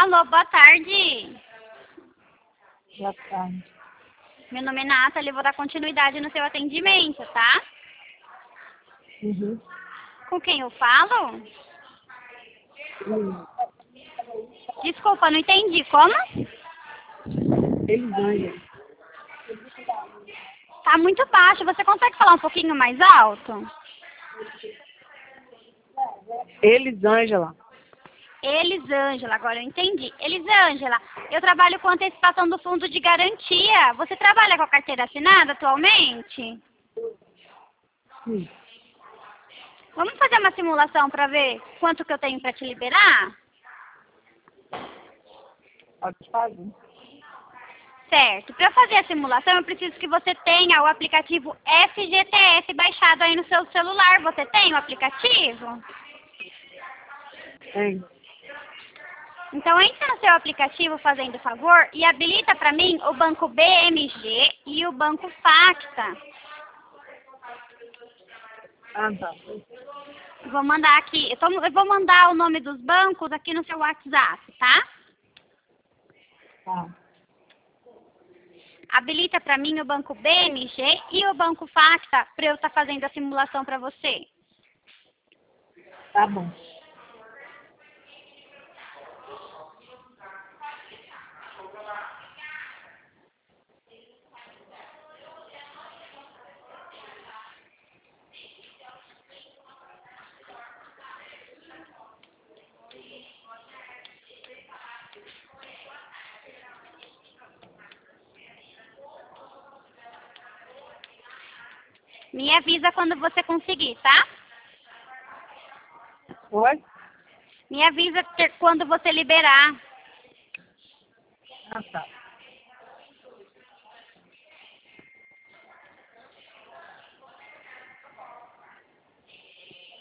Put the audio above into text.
Alô, boa tarde. Boa tarde. Meu nome é Nathalie, eu vou dar continuidade no seu atendimento, tá? Uhum. Com quem eu falo? Uhum. Desculpa, não entendi. Como? Elisângela. Tá muito baixo. Você consegue falar um pouquinho mais alto? Elisângela. Elisângela, agora eu entendi. Elisângela, eu trabalho com antecipação do fundo de garantia. Você trabalha com a carteira assinada atualmente? Sim. Vamos fazer uma simulação para ver quanto que eu tenho para te liberar? Pode fazer. Certo. Para fazer a simulação, eu preciso que você tenha o aplicativo FGTS baixado aí no seu celular. Você tem o aplicativo? Tem. Então, entra no seu aplicativo, fazendo favor, e habilita para mim o Banco BMG e o Banco Facta. Ah, tá. Vou mandar aqui, eu vou mandar o nome dos bancos aqui no seu WhatsApp, tá? Tá. Habilita para mim o Banco BMG e o Banco Facta para eu estar fazendo a simulação para você. Tá bom. Me avisa quando você conseguir, tá? Oi? Me avisa quando você liberar. Ah, tá.